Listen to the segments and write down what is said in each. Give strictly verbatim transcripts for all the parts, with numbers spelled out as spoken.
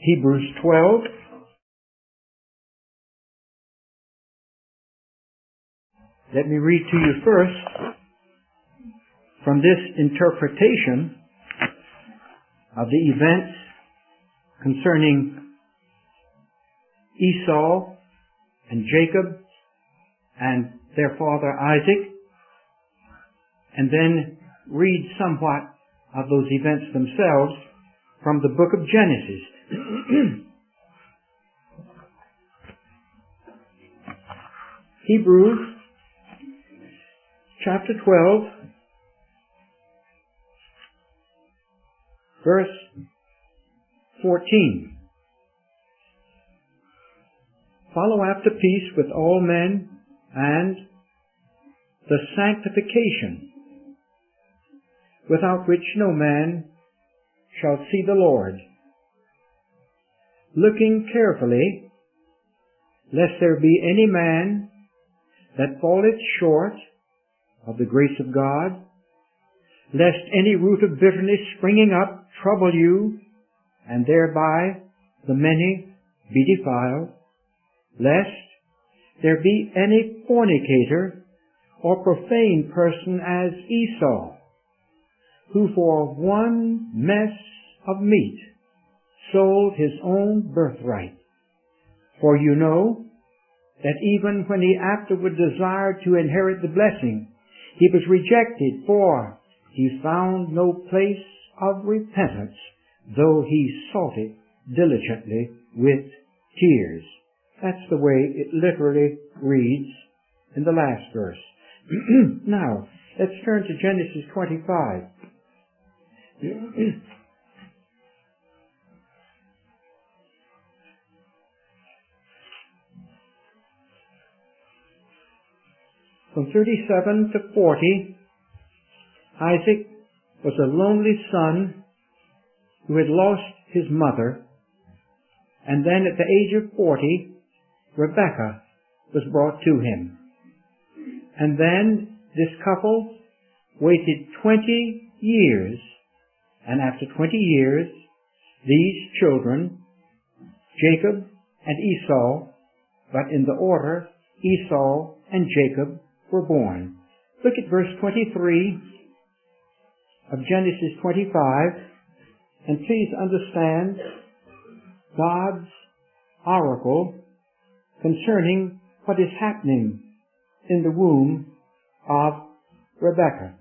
Hebrews twelve. Let me read to you first from this interpretation of the events concerning Esau and Jacob and their father Isaac, and then read somewhat of those events themselves from the book of Genesis. Hebrews chapter twelve, verse fourteen. Follow after peace with all men and the sanctification, without which no man shall see the Lord, looking carefully, lest there be any man that falleth short of the grace of God, lest any root of bitterness springing up trouble you, and thereby the many be defiled, lest there be any fornicator or profane person as Esau, who for one mess of meat sold his own birthright. For you know that even when he afterward desired to inherit the blessing, he was rejected, for he found no place of repentance, though he sought it diligently with tears. That's the way it literally reads in the last verse. Now, let's turn to Genesis twenty-five. From thirty-seven to forty, Isaac was a lonely son who had lost his mother, and then at the age of forty, Rebekah was brought to him. And then this couple waited twenty years, and after twenty years, these children, Jacob and Esau, but in the order Esau and Jacob, were born. Look at verse twenty-three of Genesis twenty-five, and please understand God's oracle concerning what is happening in the womb of Rebekah.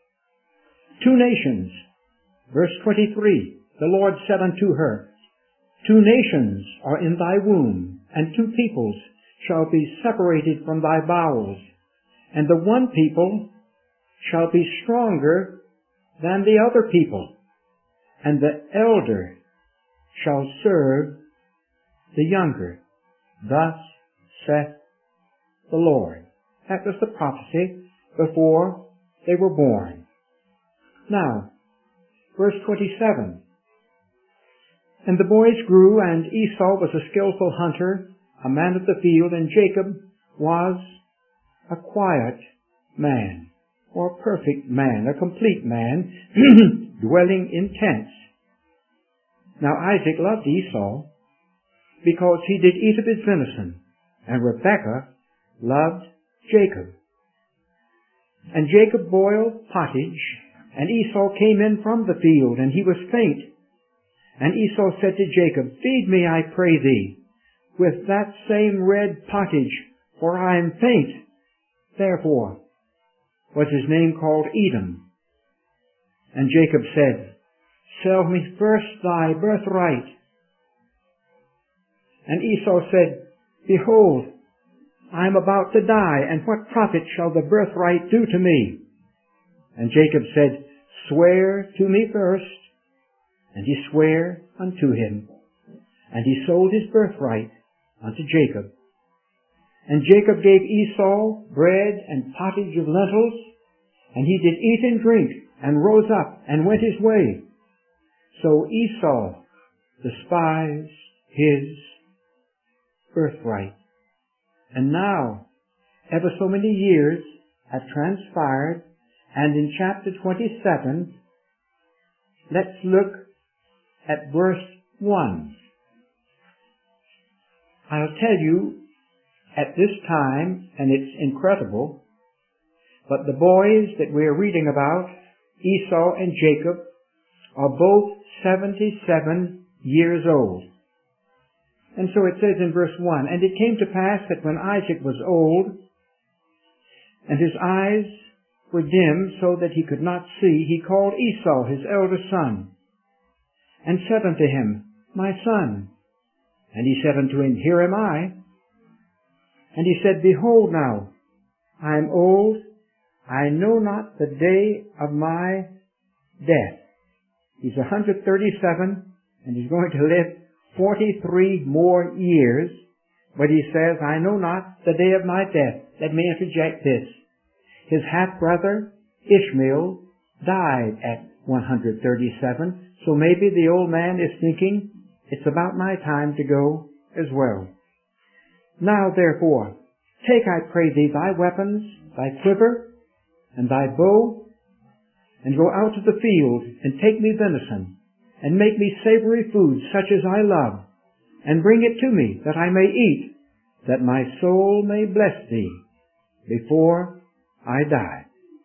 Two nations, verse twenty-three, the Lord said unto her, two nations are in thy womb, and two peoples shall be separated from thy bowels, and the one people shall be stronger than the other people, and the elder shall serve the younger. Thus saith the Lord. That was the prophecy before they were born. Now, verse twenty-seven. And the boys grew, and Esau was a skillful hunter, a man of the field, and Jacob was a quiet man, or a perfect man, a complete man, dwelling in tents. Now Isaac loved Esau because he did eat of his venison, and Rebekah loved Jacob. And Jacob boiled pottage, and Esau came in from the field, and he was faint. And Esau said to Jacob, feed me, I pray thee, with that same red pottage, for I am faint. Therefore was his name called Edom. And Jacob said, sell me first thy birthright. And Esau said, behold, I am about to die, and what profit shall the birthright do to me? And Jacob said, swear to me first. And he sware unto him, and he sold his birthright unto Jacob. And Jacob gave Esau bread and pottage of lentils, and he did eat and drink, and rose up, and went his way. So Esau despised his birthright. And now, ever so many years have transpired, and in chapter twenty-seven, let's look at verse one. I'll tell you at this time, and it's incredible, but the boys that we're reading about, Esau and Jacob, are both seventy-seven years old. And so it says in verse one, and it came to pass that when Isaac was old, and his eyes were dim so that he could not see, he called Esau, his elder son, and said unto him, My son. And he said unto him, Here am I. And he said, Behold now, I am old, I know not the day of my death. He's one hundred thirty-seven, and he's going to live forty-three more years, but he says, I know not the day of my death. Let me interject this. His half-brother, Ishmael, died at one hundred thirty-seven, so maybe the old man is thinking, it's about my time to go as well. Now therefore, take, I pray thee, thy weapons, thy quiver, and thy bow, and go out to the field, and take me venison, and make me savory food such as I love, and bring it to me, that I may eat, that my soul may bless thee, before I die.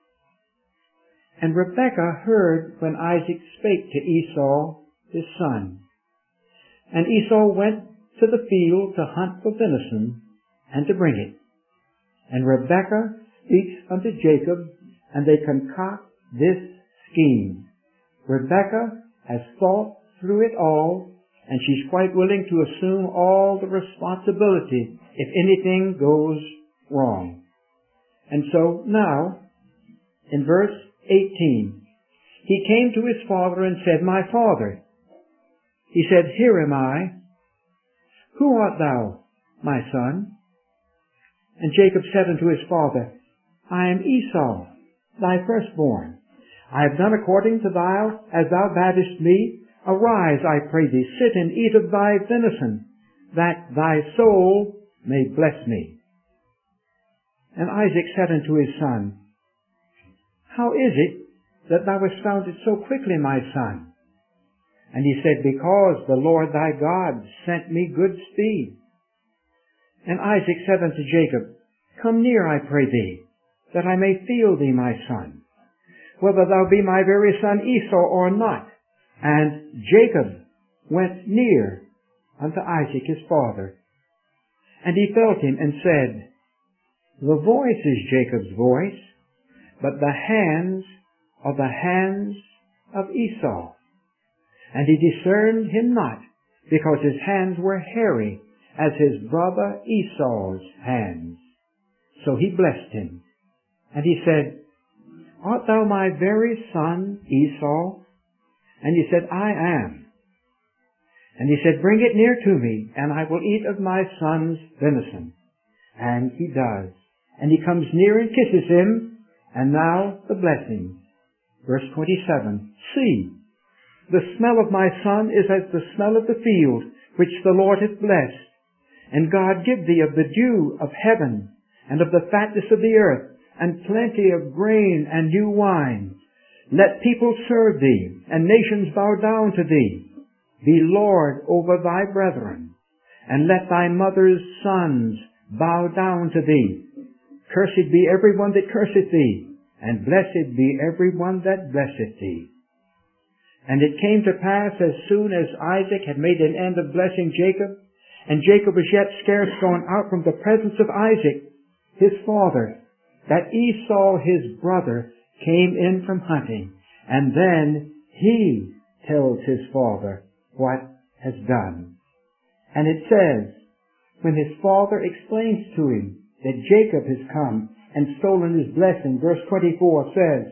And Rebekah heard when Isaac spake to Esau, his son. And Esau went to the field to hunt for venison, and to bring it. And Rebekah speaks unto Jacob, and they concoct this scheme. Rebekah has thought through it all, and she's quite willing to assume all the responsibility if anything goes wrong. And so now, in verse eighteen, he came to his father and said, My father. He said, Here am I. Who art thou, my son? And Jacob said unto his father, I am Esau, thy firstborn. I have done according to thou as thou badest me. Arise, I pray thee, sit and eat of thy venison, that thy soul may bless me. And Isaac said unto his son, How is it that thou hast found it so quickly, my son? And he said, Because the Lord thy God sent me good speed. And Isaac said unto Jacob, Come near, I pray thee, that I may feel thee, my son, whether thou be my very son Esau or not. And Jacob went near unto Isaac his father. And he felt him and said, The voice is Jacob's voice, but the hands are the hands of Esau. And he discerned him not, because his hands were hairy, as his brother Esau's hands. So he blessed him. And he said, Art thou my very son Esau? And he said, I am. And he said, Bring it near to me, and I will eat of my son's venison. And he does. And he comes near and kisses him, and now the blessing. Verse twenty-seven, See, the smell of my son is as the smell of the field, which the Lord hath blessed. And God give thee of the dew of heaven, and of the fatness of the earth, and plenty of grain and new wine. Let people serve thee, and nations bow down to thee. Be Lord over thy brethren, and let thy mother's sons bow down to thee. Cursed be every one that curseth thee, and blessed be every one that blesseth thee. And it came to pass, as soon as Isaac had made an end of blessing Jacob, and Jacob was yet scarce gone out from the presence of Isaac, his father, that Esau his brother came in from hunting, and then he tells his father what has done. And it says, when his father explains to him that Jacob has come and stolen his blessing, verse twenty-four says,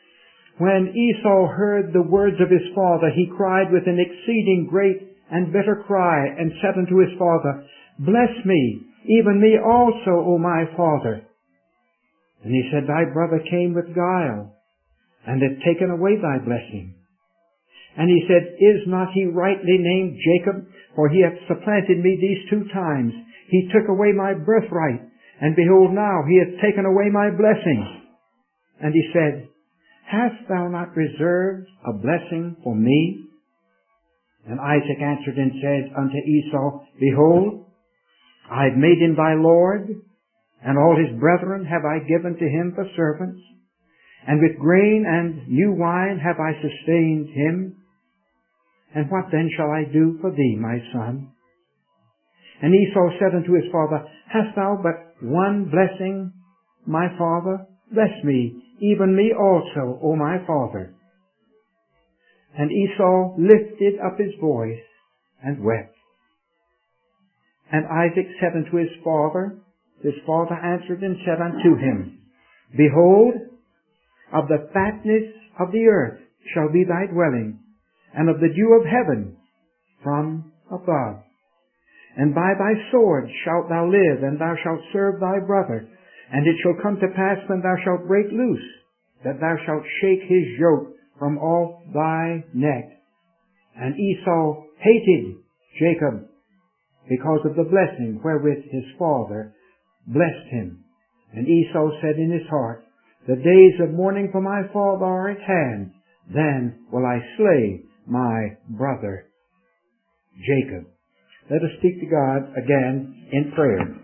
When Esau heard the words of his father, he cried with an exceeding great and bitter cry, and said unto his father, Bless me, even me also, O my father. And he said, Thy brother came with guile, and hath taken away thy blessing. And he said, Is not he rightly named Jacob? For he hath supplanted me these two times. He took away my birthright, and behold, now he hath taken away my blessing. And he said, Hast thou not reserved a blessing for me? And Isaac answered and said unto Esau, Behold, I have made him thy Lord, and all his brethren have I given to him for servants, and with grain and new wine have I sustained him. And what then shall I do for thee, my son? And Esau said unto his father, Hast thou but one blessing, my father? Bless me, even me also, O my father. And Esau lifted up his voice and wept. And Isaac said unto his father, his father answered and said unto him, Behold, of the fatness of the earth shall be thy dwelling, and of the dew of heaven from above. And by thy sword shalt thou live, and thou shalt serve thy brother. And it shall come to pass when thou shalt break loose, that thou shalt shake his yoke from off thy neck. And Esau hated Jacob because of the blessing wherewith his father blessed him. And Esau said in his heart, The days of mourning for my father are at hand. Then will I slay my brother Jacob. Let us speak to God again in prayer.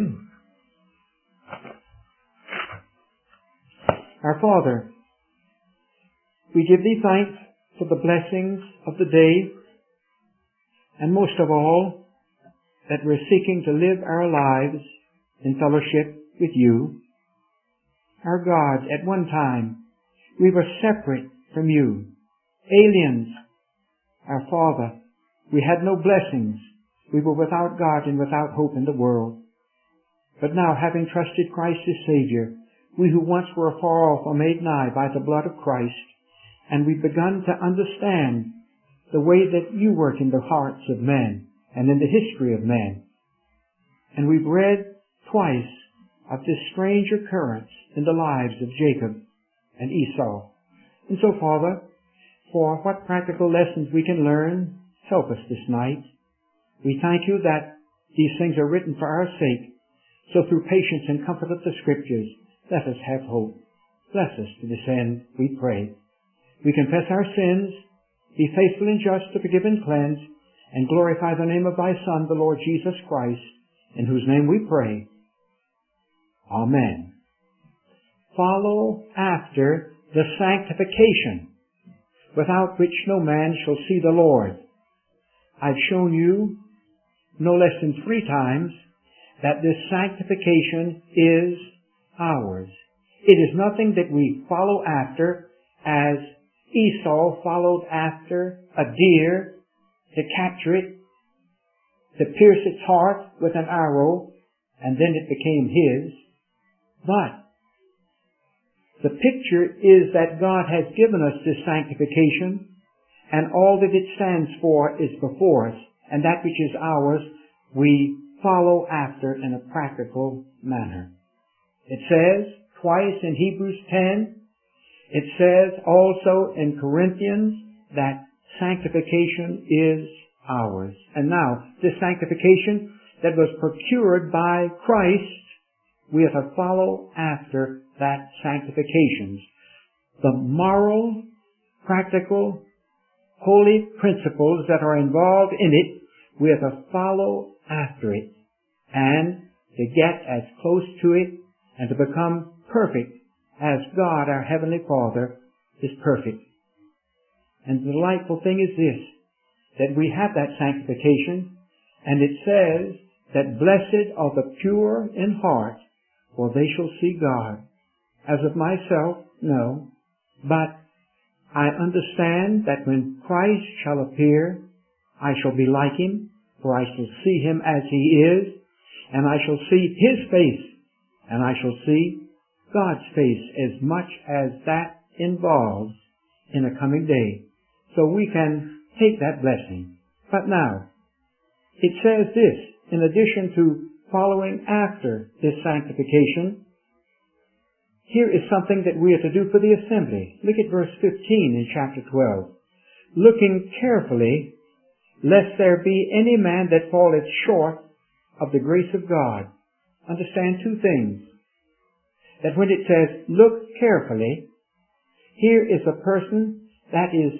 Our Father, we give thee thanks for the blessings of the day, and most of all, that we're seeking to live our lives in fellowship with you. Our God, at one time, we were separate from you, aliens. Our Father, we had no blessings. We were without God and without hope in the world. But now, having trusted Christ as Savior, we who once were afar off are made nigh by the blood of Christ, and we've begun to understand the way that you work in the hearts of men and in the history of men. And we've read twice of this strange occurrence in the lives of Jacob and Esau. And so, Father, for what practical lessons we can learn, help us this night. We thank you that these things are written for our sake. So through patience and comfort of the Scriptures, let us have hope. Bless us to this end, we pray. We confess our sins, be faithful and just to forgive and cleanse, and glorify the name of thy Son, the Lord Jesus Christ, in whose name we pray. Amen. Follow after the sanctification, without which no man shall see the Lord. I've shown you no less than three times that this sanctification is ours. It is nothing that we follow after as Esau followed after a deer to capture it, to pierce its heart with an arrow, and then it became his. But the picture is that God has given us this sanctification, and all that it stands for is before us, and that which is ours we follow after in a practical manner. It says twice in Hebrews ten, it says also in Corinthians that sanctification is ours. And now, this sanctification that was procured by Christ, we have to follow after that sanctification. The moral, practical, holy principles that are involved in it, we have to follow after it and to get as close to it and to become perfect as God, our Heavenly Father, is perfect. And the delightful thing is this, that we have that sanctification, and it says that blessed are the pure in heart, for they shall see God. As of myself, no, but I understand that when Christ shall appear, I shall be like Him, for I shall see Him as He is, and I shall see His face, and I shall see God's face, as much as that involves in a coming day. So we can take that blessing. But now, it says this, in addition to following after this sanctification, here is something that we are to do for the assembly. Look at verse fifteen in chapter twelve. Looking carefully, lest there be any man that falleth short of the grace of God. Understand two things. That when it says, look carefully, here is a person that is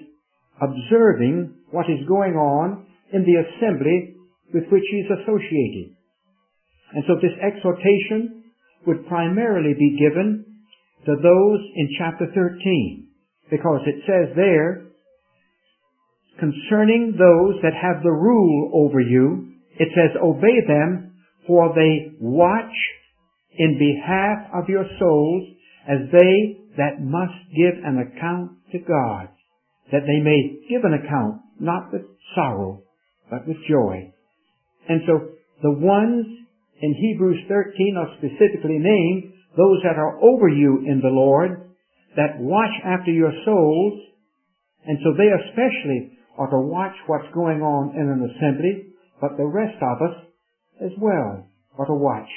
observing what is going on in the assembly with which he is associated. And so this exhortation would primarily be given to those in chapter thirteen, because it says there, concerning those that have the rule over you, it says, obey them, for they watch in behalf of your souls as they that must give an account to God, that they may give an account, not with sorrow, but with joy. And so the ones in Hebrews thirteen are specifically named, those that are over you in the Lord, that watch after your souls, and so they especially are to watch what's going on in an assembly, but the rest of us as well are to watch.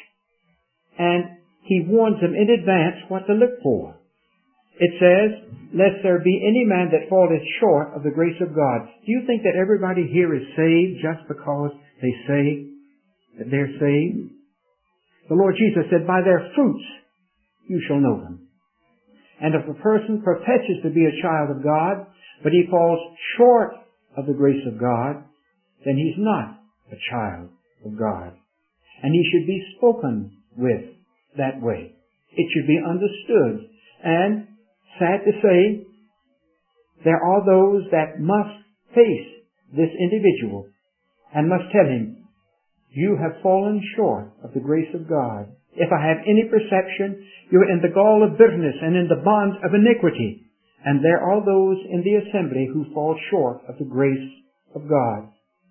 And he warns them in advance what to look for. It says, lest there be any man that falleth short of the grace of God. Do you think that everybody here is saved just because they say that they're saved? The Lord Jesus said, by their fruits you shall know them. And if a person professes to be a child of God, but he falls short of the grace of God, then he's not a child of God. And he should be spoken with that way. It should be understood. And, sad to say, there are those that must face this individual and must tell him, you have fallen short of the grace of God. If I have any perception, you are in the gall of bitterness and in the bond of iniquity. And there are those in the assembly who fall short of the grace of God.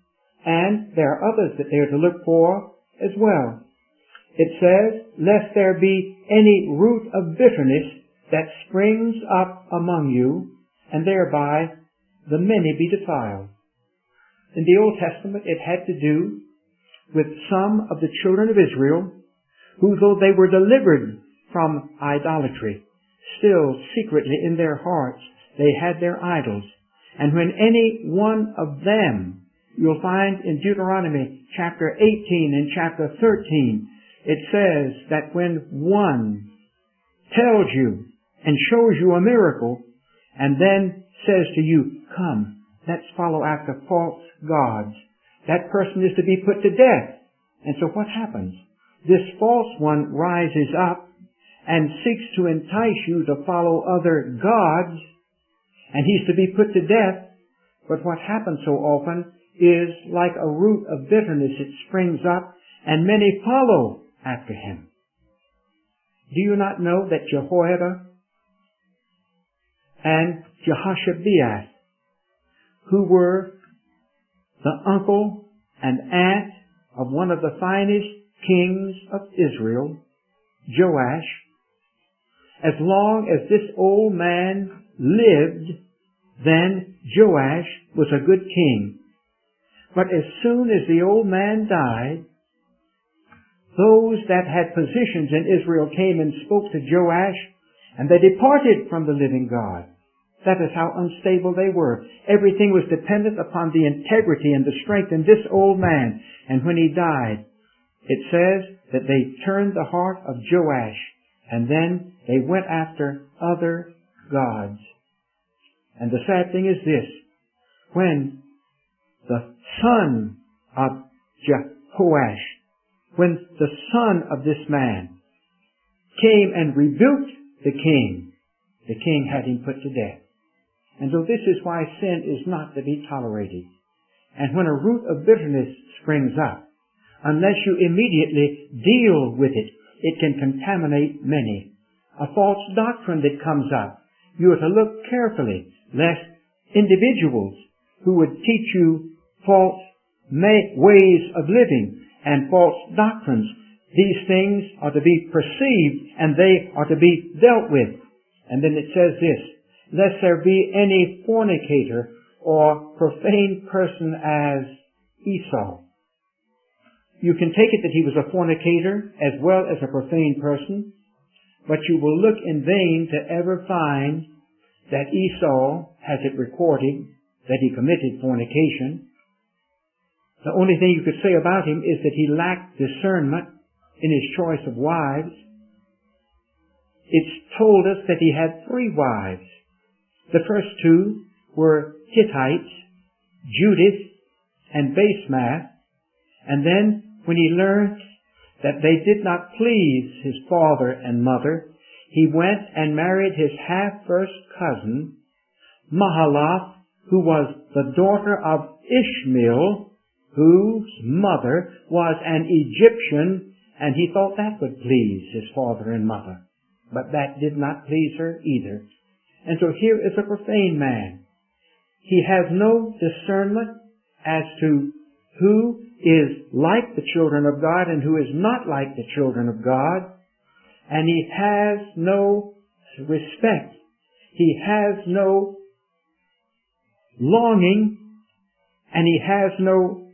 And there are others that they are to look for as well. It says, lest there be any root of bitterness that springs up among you, and thereby the many be defiled. In the Old Testament, it had to do with some of the children of Israel, who, though they were delivered from idolatry, still secretly in their hearts they had their idols. And when any one of them, you'll find in Deuteronomy chapter eighteen and chapter thirteen, it says that when one tells you and shows you a miracle and then says to you, come, let's follow after false gods, that person is to be put to death. And so what happens? This false one rises up and seeks to entice you to follow other gods, and he's to be put to death. But what happens so often is like a root of bitterness. It springs up, and many follow after him. Do you not know that Jehoiada and Jehoshabeath, who were the uncle and aunt of one of the finest kings of Israel, Joash, as long as this old man lived, then Joash was a good king. But as soon as the old man died, those that had positions in Israel came and spoke to Joash, and they departed from the living God. That is how unstable they were. Everything was dependent upon the integrity and the strength in this old man. And when he died, it says that they turned the heart of Joash, and then they went after other gods. And the sad thing is this: when the son of Jehoash, when the son of this man came and rebuked the king, the king had him put to death. And so this is why sin is not to be tolerated. And when a root of bitterness springs up, unless you immediately deal with it, it can contaminate many. A false doctrine that comes up, you are to look carefully, lest individuals who would teach you false ways of living and false doctrines, these things are to be perceived and they are to be dealt with. And then it says this, lest there be any fornicator or profane person as Esau. You can take it that he was a fornicator as well as a profane person, but you will look in vain to ever find that Esau has it recorded that he committed fornication. The only thing you could say about him is that he lacked discernment in his choice of wives. It's told us that he had three wives. The first two were Hittites, Judith and Basemath. And then when he learned that they did not please his father and mother, he went and married his half-first cousin, Mahalath, who was the daughter of Ishmael, whose mother was an Egyptian, and he thought that would please his father and mother. But that did not please her either. And so here is a profane man. He has no discernment as to who is like the children of God and who is not like the children of God. And he has no respect. He has no longing, and he has no,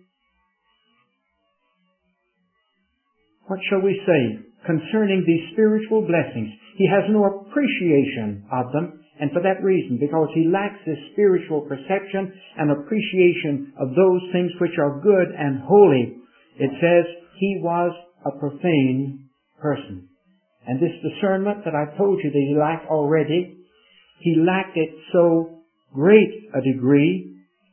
what shall we say, concerning these spiritual blessings. He has no appreciation of them, and for that reason, because he lacks this spiritual perception and appreciation of those things which are good and holy, it says he was a profane person. And this discernment that I told you that he lacked already, he lacked it so great a degree.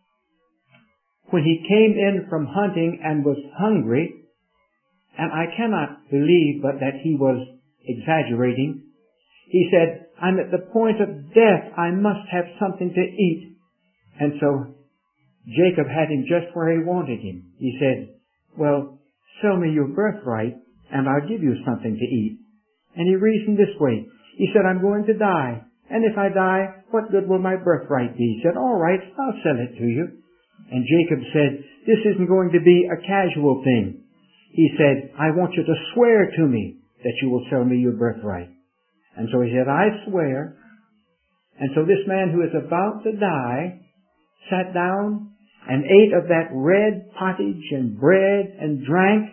When he came in from hunting and was hungry, and I cannot believe but that he was exaggerating, he said, I'm at the point of death, I must have something to eat. And so Jacob had him just where he wanted him. He said, well, sell me your birthright and I'll give you something to eat. And he reasoned this way. He said, I'm going to die. And if I die, what good will my birthright be? He said, all right, I'll sell it to you. And Jacob said, this isn't going to be a casual thing. He said, I want you to swear to me that you will sell me your birthright. And so he said, I swear. And so this man who is about to die sat down and ate of that red pottage and bread and drank.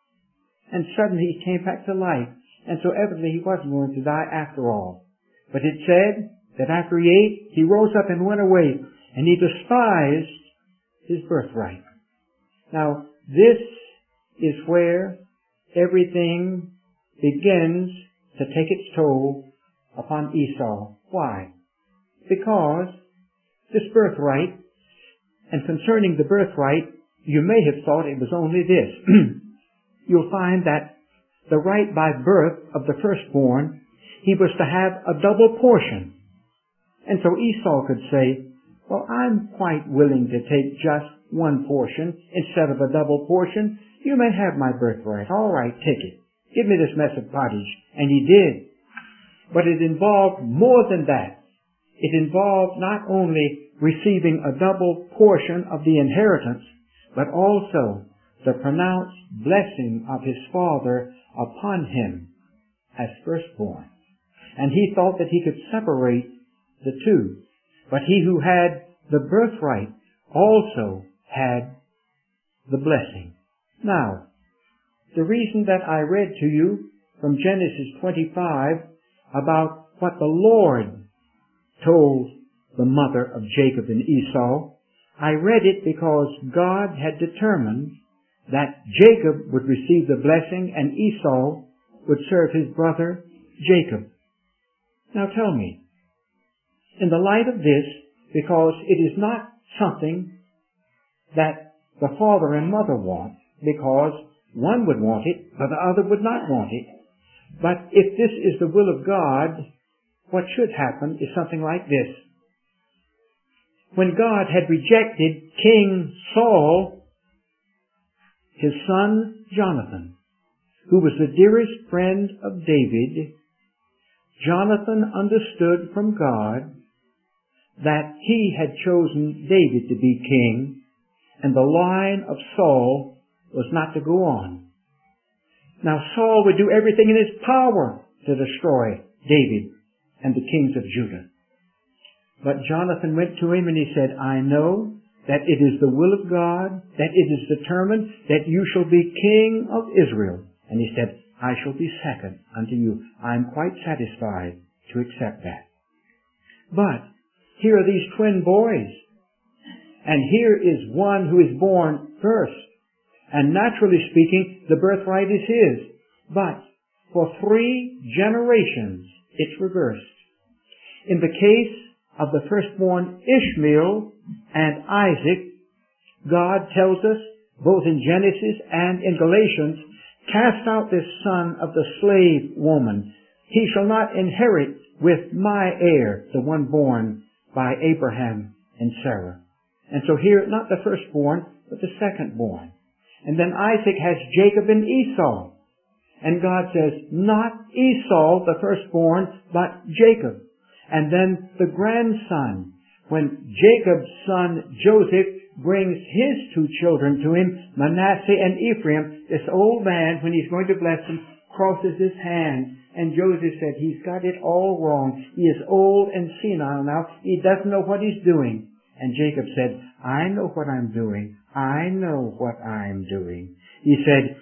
And suddenly he came back to life. And so evidently he wasn't going to die after all. But it said that after he ate, he rose up and went away, and he despised his birthright. Now, this is where everything begins to take its toll upon Esau. Why? Because this birthright, and concerning the birthright, you may have thought it was only this. You'll find that the right by birth of the firstborn, he was to have a double portion. And so Esau could say, well, I'm quite willing to take just one portion instead of a double portion. You may have my birthright. All right, take it. Give me this mess of pottage. And he did. But it involved more than that. It involved not only receiving a double portion of the inheritance, but also the pronounced blessing of his father upon him as firstborn. And he thought that he could separate the two. But he who had the birthright also had the blessing. Now, the reason that I read to you from Genesis twenty-five about what the Lord told the mother of Jacob and Esau, I read it because God had determined that Jacob would receive the blessing and Esau would serve his brother Jacob. Now tell me, in the light of this, because it is not something that the father and mother want, because one would want it, but the other would not want it. But if this is the will of God, what should happen is something like this. When God had rejected King Saul, his son Jonathan, who was the dearest friend of David, Jonathan understood from God that he had chosen David to be king, and the line of Saul was not to go on. Now Saul would do everything in his power to destroy David and the kings of Judah. But Jonathan went to him and he said, I know that it is the will of God, that it is determined that you shall be king of Israel. And he said, I shall be second unto you. I am quite satisfied to accept that. But here are these twin boys. And here is one who is born first. And naturally speaking, the birthright is his. But for three generations, it's reversed. In the case of the firstborn Ishmael and Isaac, God tells us, both in Genesis and in Galatians, cast out this son of the slave woman. He shall not inherit with my heir, the one born by Abraham and Sarah. And so here, not the firstborn, but the secondborn. And then Isaac has Jacob and Esau. And God says, not Esau, the firstborn, but Jacob. And then the grandson, when Jacob's son Joseph brings his two children to him, Manasseh and Ephraim, this old man, when he's going to bless them, crosses his hands. And Joseph said, he's got it all wrong. He is old and senile now. He doesn't know what he's doing. And Jacob said, I know what I'm doing. I know what I'm doing. He said,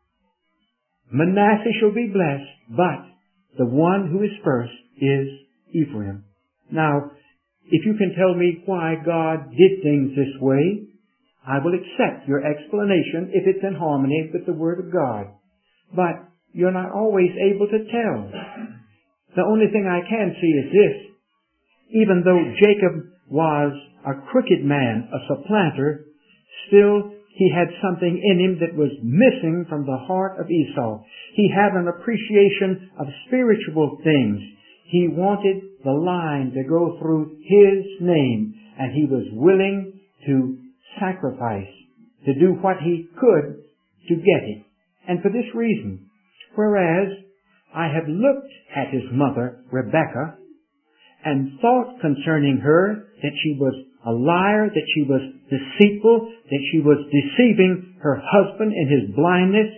Manasseh shall be blessed, but the one who is first is Ephraim. Now, if you can tell me why God did things this way, I will accept your explanation if it's in harmony with the Word of God. But you're not always able to tell. The only thing I can see is this. Even though Jacob was a crooked man, a supplanter, still he had something in him that was missing from the heart of Esau. He had an appreciation of spiritual things. He wanted the line to go through his name, and he was willing to sacrifice, to do what he could to get it. And for this reason, whereas I have looked at his mother, Rebekah, and thought concerning her that she was a liar, that she was deceitful, that she was deceiving her husband in his blindness,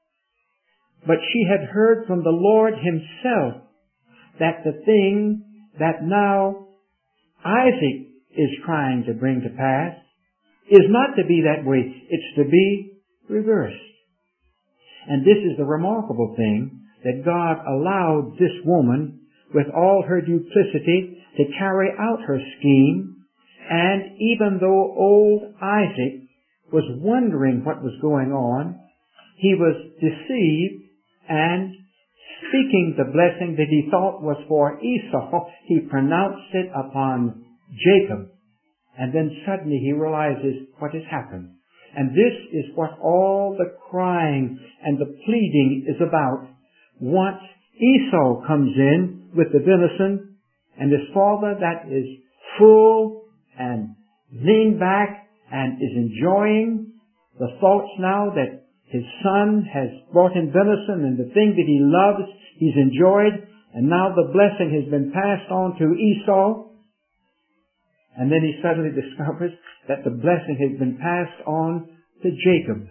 but she had heard from the Lord himself that the thing that now Isaac is trying to bring to pass is not to be that way. It's to be reversed. And this is the remarkable thing, that God allowed this woman, with all her duplicity, to carry out her scheme. And even though old Isaac was wondering what was going on, he was deceived, and speaking the blessing that he thought was for Esau, he pronounced it upon Jacob. And then suddenly he realizes what has happened. And this is what all the crying and the pleading is about. Once Esau comes in with the venison, and his father that is full and leaned back and is enjoying the thoughts now that his son has brought him venison, and the thing that he loves, he's enjoyed, and now the blessing has been passed on to Esau. And then he suddenly discovers that the blessing has been passed on to Jacob.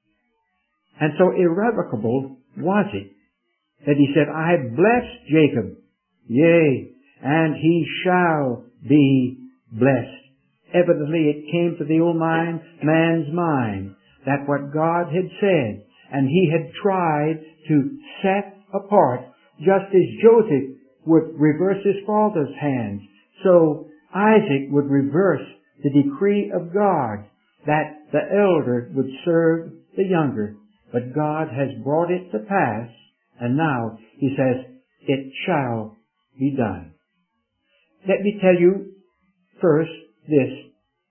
And so irrevocable was it that he said, I have blessed Jacob, yea, and he shall be blessed. Evidently it came to the old mind, man's mind, that what God had said, and he had tried to set apart, just as Joseph would reverse his father's hands, so Isaac would reverse the decree of God, that the elder would serve the younger. But God has brought it to pass, and now he says, it shall be done. Let me tell you first this.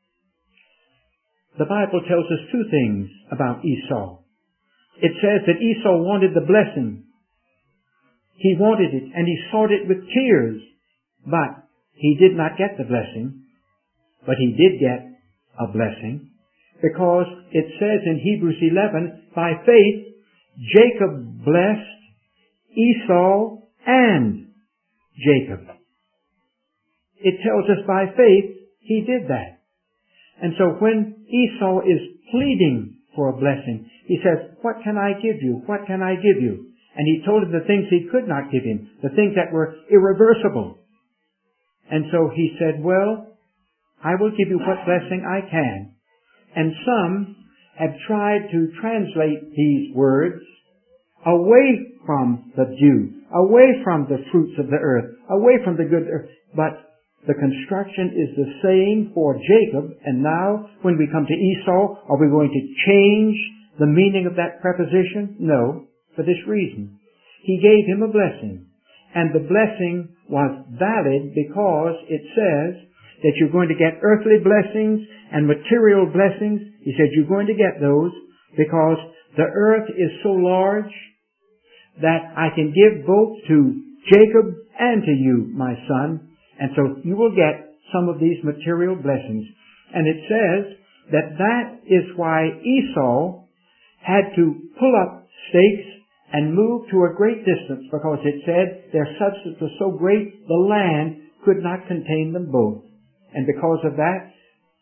The Bible tells us two things about Esau. It says that Esau wanted the blessing. He wanted it, and he sought it with tears, but he did not get the blessing. But he did get a blessing, because it says in Hebrews eleven, by faith, Jacob blessed Esau and Jacob. It tells us by faith he did that. And so when Esau is pleading for a blessing, he says, what can I give you? What can I give you? And he told him the things he could not give him, the things that were irreversible. And so he said, well, I will give you what blessing I can. And some have tried to translate these words away from the dew, away from the fruits of the earth, away from the good earth. But the construction is the same for Jacob. And now, when we come to Esau, are we going to change the meaning of that preposition? No, for this reason. He gave him a blessing. And the blessing was valid because it says that you're going to get earthly blessings and material blessings. He said you're going to get those because the earth is so large that I can give both to Jacob and to you, my son, and so you will get some of these material blessings. And it says that that is why Esau had to pull up stakes and move to a great distance, because it said their substance was so great the land could not contain them both. And because of that,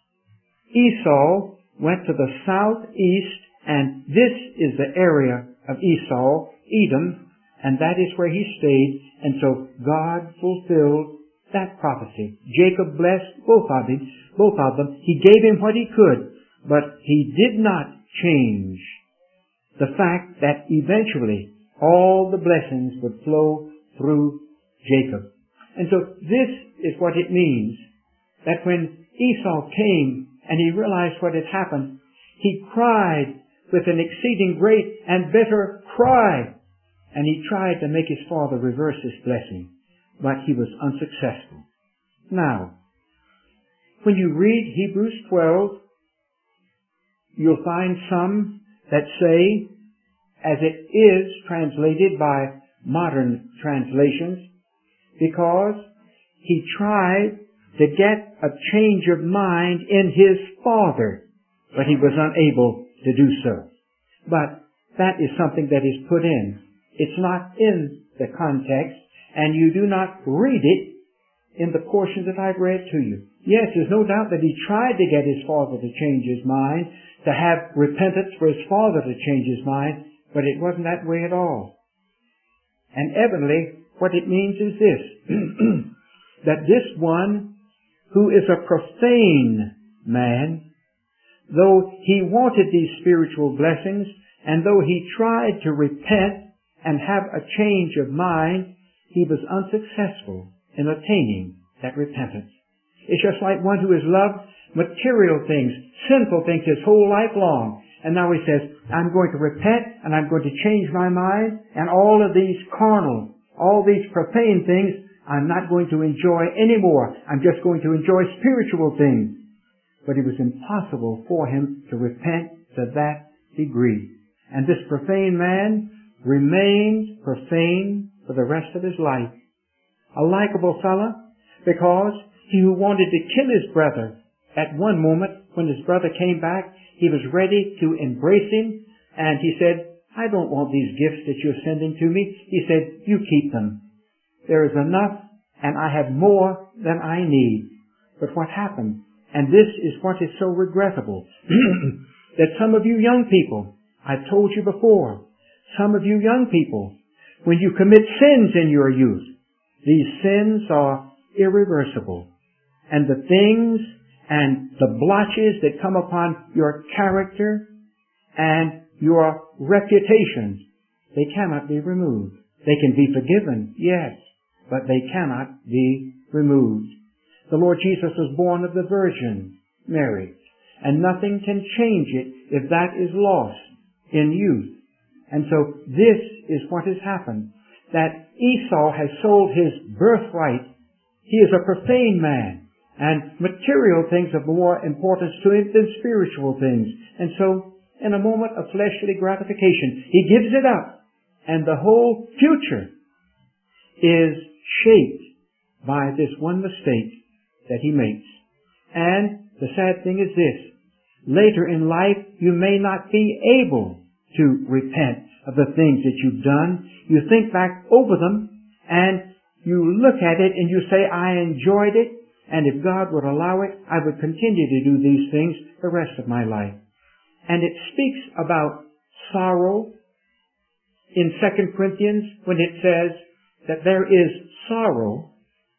Esau went to the southeast, and this is the area of Esau, Edom, and that is where he stayed. And so God fulfilled that prophecy. Jacob blessed both of them, both of them. He gave him what he could, but he did not change the fact that eventually all the blessings would flow through Jacob. And so this is what it means, that when Esau came and he realized what had happened, he cried with an exceeding great and bitter cry, and he tried to make his father reverse his blessing, but he was unsuccessful. Now, when you read Hebrews twelve, you'll find some that say, as it is translated by modern translations, because he tried to get a change of mind in his father, but he was unable to do so. But that is something that is put in. It's not in the context, and you do not read it in the portion that I've read to you. Yes, there's no doubt that he tried to get his father to change his mind, to have repentance for his father to change his mind, but it wasn't that way at all. And evidently, what it means is this, that this one who is a profane man, though he wanted these spiritual blessings, and though he tried to repent and have a change of mind, he was unsuccessful in attaining that repentance. It's just like one who has loved material things, sinful things his whole life long, and now he says, I'm going to repent and I'm going to change my mind, and all of these carnal, all these profane things, I'm not going to enjoy anymore. I'm just going to enjoy spiritual things. But it was impossible for him to repent to that degree. And this profane man remained profane for the rest of his life. A likable fellow, because he who wanted to kill his brother, at one moment when his brother came back, he was ready to embrace him, and he said, I don't want these gifts that you're sending to me. He said, you keep them. There is enough, and I have more than I need. But what happened? And this is what is so regrettable, that some of you young people, I've told you before, some of you young people, when you commit sins in your youth, these sins are irreversible. And the things and the blotches that come upon your character and your reputation, they cannot be removed. They can be forgiven, yes, but they cannot be removed. The Lord Jesus was born of the Virgin Mary, and nothing can change it if that is lost in youth. And so this is what has happened, that Esau has sold his birthright. He is a profane man, and material things of more importance to him than spiritual things. And so, in a moment of fleshly gratification, he gives it up, and the whole future is shaped by this one mistake that he makes. And the sad thing is this, later in life you may not be able to repent of the things that you've done. You think back over them and you look at it and you say, I enjoyed it, and if God would allow it, I would continue to do these things the rest of my life. And it speaks about sorrow in Second Corinthians when it says that there is sorrow,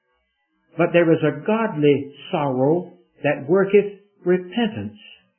but there is a godly sorrow that worketh repentance.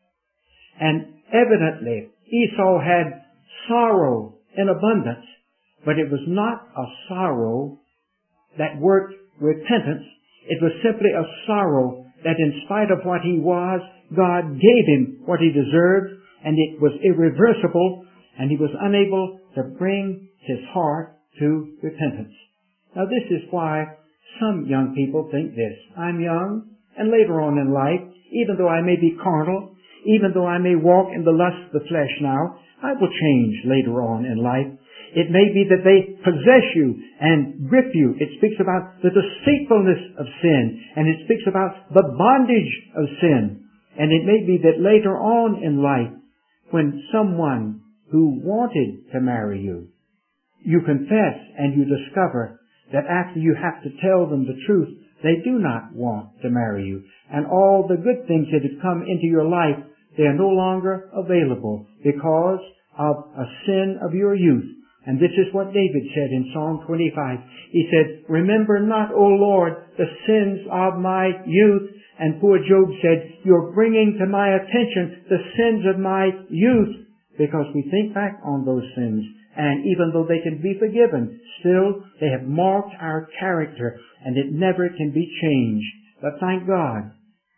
And evidently, Esau had sorrow in abundance, but it was not a sorrow that worked repentance. It was simply a sorrow that in spite of what he was, God gave him what he deserved, and it was irreversible, and he was unable to bring his heart to repentance. Now this is why some young people think this. I'm young, and later on in life, even though I may be carnal, even though I may walk in the lust of the flesh now, I will change later on in life. It may be that they possess you and grip you. It speaks about the deceitfulness of sin, and it speaks about the bondage of sin. And it may be that later on in life, when someone who wanted to marry you, you confess and you discover that after you have to tell them the truth, they do not want to marry you. And all the good things that have come into your life, they are no longer available because of a sin of your youth. And this is what David said in Psalm twenty-five. He said, "Remember not, O Lord, the sins of my youth." And poor Job said, "You're bringing to my attention the sins of my youth." Because we think back on those sins, and even though they can be forgiven, still they have marked our character, and it never can be changed. But thank God,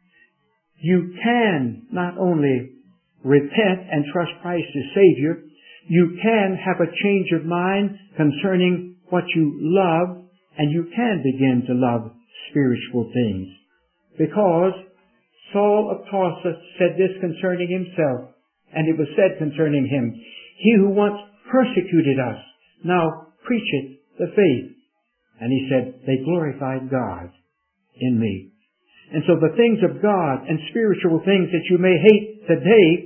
you can not only repent and trust Christ as Savior, you can have a change of mind concerning what you love, and you can begin to love spiritual things. Because Saul of Tarsus said this concerning himself, and it was said concerning him, "He who once persecuted us now preacheth the faith." And he said, "They glorified God in me." And so the things of God and spiritual things that you may hate today,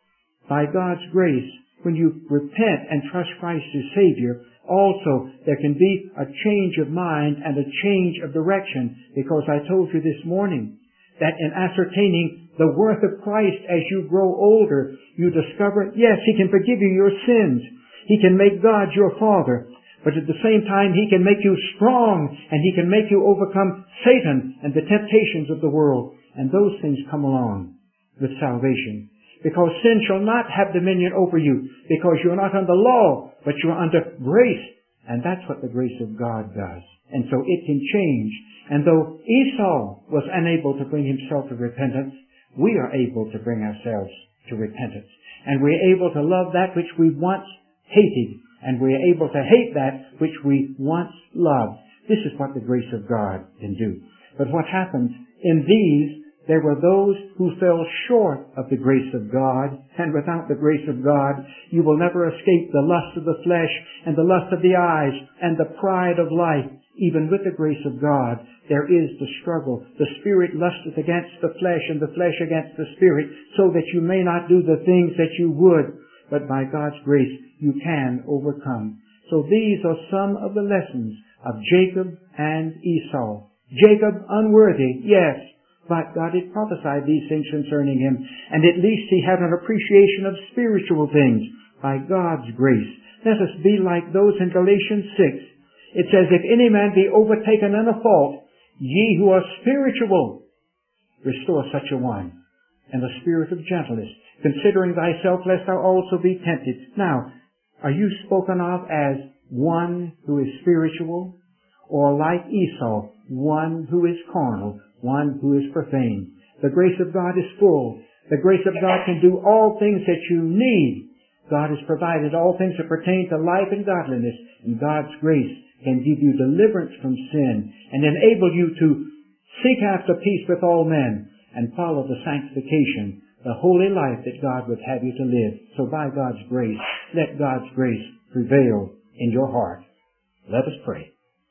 by God's grace, when you repent and trust Christ as Savior, also there can be a change of mind and a change of direction, because I told you this morning that in ascertaining the worth of Christ as you grow older, you discover, yes, He can forgive you your sins. He can make God your Father. But at the same time, He can make you strong, and He can make you overcome Satan and the temptations of the world. And those things come along with salvation. Because sin shall not have dominion over you, because you're not under law, but you're under grace. And that's what the grace of God does. And so it can change. And though Esau was unable to bring himself to repentance, we are able to bring ourselves to repentance. And we're able to love that which we once hated. And we're able to hate that which we once loved. This is what the grace of God can do. But what happens in these, there were those who fell short of the grace of God, and without the grace of God, you will never escape the lust of the flesh and the lust of the eyes and the pride of life. Even with the grace of God, there is the struggle. The Spirit lusteth against the flesh, and the flesh against the Spirit, so that you may not do the things that you would. But by God's grace, you can overcome. So these are some of the lessons of Jacob and Esau. Jacob unworthy, yes. But God had prophesied these things concerning him, and at least he had an appreciation of spiritual things by God's grace. Let us be like those in Galatians six. It says, "If any man be overtaken in a fault, ye who are spiritual, restore such a one in the spirit of gentleness, considering thyself, lest thou also be tempted." Now, are you spoken of as one who is spiritual, or like Esau, one who is carnal, one who is profane? The grace of God is full. The grace of God can do all things that you need. God has provided all things that pertain to life and godliness, and God's grace can give you deliverance from sin and enable you to seek after peace with all men and follow the sanctification, the holy life that God would have you to live. So by God's grace, let God's grace prevail in your heart. Let us pray.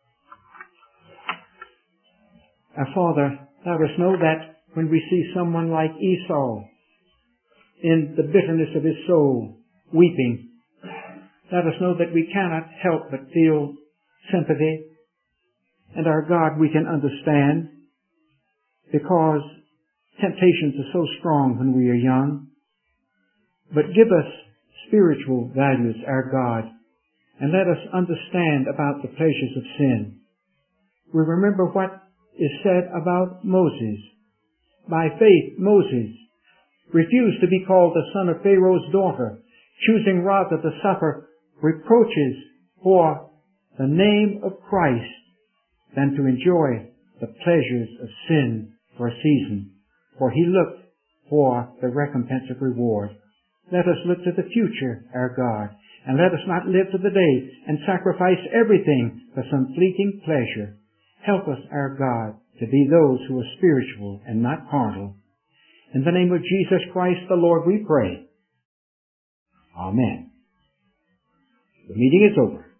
Our Father, let us know that when we see someone like Esau in the bitterness of his soul, weeping, let us know that we cannot help but feel sympathy. And our God, we can understand, because temptations are so strong when we are young. But give us spiritual values, our God, and let us understand about the pleasures of sin. We remember what is said about Moses. By faith, Moses refused to be called the son of Pharaoh's daughter, choosing rather to suffer reproaches for the name of Christ than to enjoy the pleasures of sin for a season. For he looked for the recompense of reward. Let us look to the future, our God, and let us not live for the day and sacrifice everything for some fleeting pleasure. Help us, our God, to be those who are spiritual and not carnal. In the name of Jesus Christ the Lord we pray. Amen. The meeting is over.